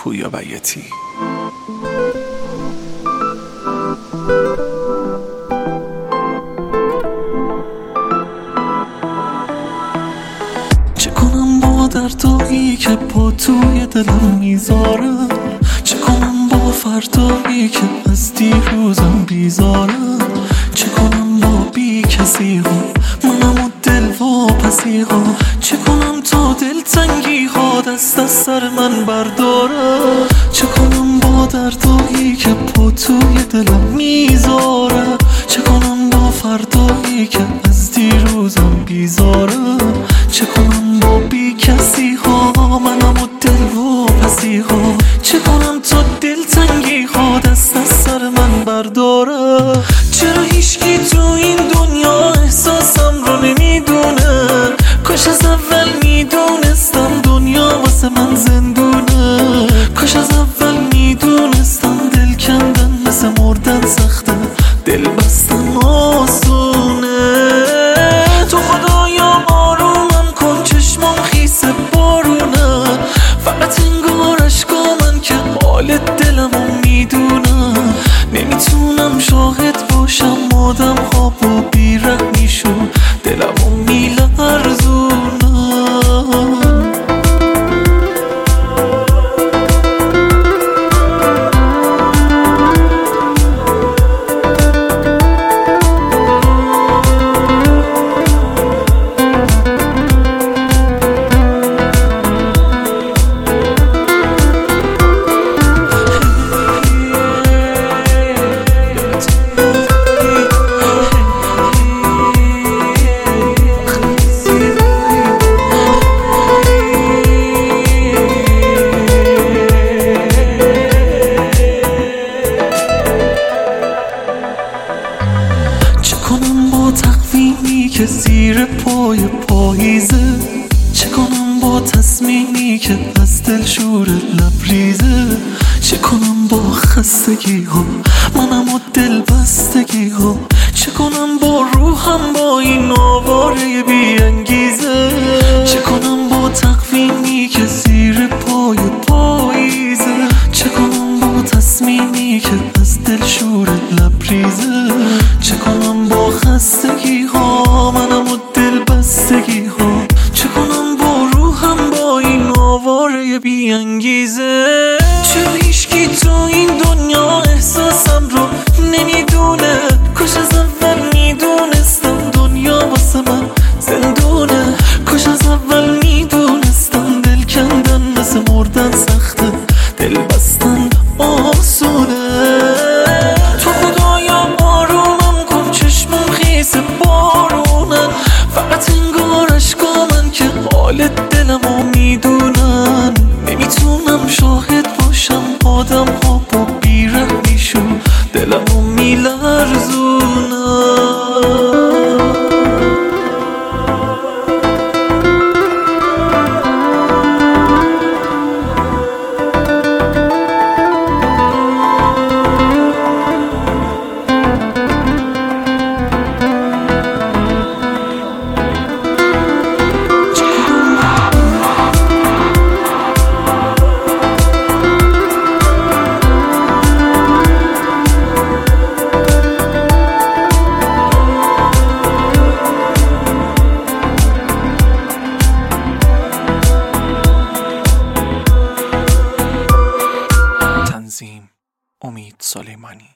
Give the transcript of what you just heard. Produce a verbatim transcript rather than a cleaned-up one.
پویا بیاتی. چه کنم با دردایی که پا توی دلم میذاره، چه کنم با فردایی که از دیروزم بیزاره، چه کنم با بی کسی ها منم و دل واپسی ها، چه کنم تا دلتنگی ها دست از سر من برداره، چه کنم با دردایی که پا توی دلم میذاره، چه کنم با فردایی که از دیروزم بیزاره، چه کنم با بی کسی ها منم و دل واپسی ها، چه کنم تا دلتنگی ها دست از سر من برداره. چرا هیچکی تو این دنیا احساسم رو نمیدونه، کاش از اول میدونستم دنیا واسه من زندونه، کاش از اول میدونستم دل کندن مثل مردن سخته، دل بستن آسونه. تو خدایا آرومم کن چشمام خیس بارونه، فقط انگار اشکا من که حال دلمو میدونه، نمیتونم شاهد باشم آدم ها با بیرحمیشون دلمو میلرزونه. تقویمی که زیر پای پاییزه، چه کنم با تصمیمی که از دل شور لبریزه، چه کنم با خستگی ها منم و دل بستگی ها، چه کنم با روحم با این آواره بی انگیزه، چه کنم با تقویمی که زیر پای پاییزه، چه کنم با تصمیمی که از دل شور لبریزه، چه کنم با خستگی ها منم و دل بستگی ها، چه کنم با روحم با این آواره بی انگیزه. چرا هیچکی تو این دنیا احساسم رو نمیدونه، کاش از اول میدونستم دنیا واسه من زندونه، کاش از اول میدونستم دل کندن مثل مردن سخته، دل بستن آسونه. تو خدایا آرومم کن چشمم خیس بارونه، فقط انگار اشکا من که حال دلمو میدونن، نمیتونم شاهد باشم آدم ها با بیرحمیشون دلمو میلرزونن. امید سلیمانی.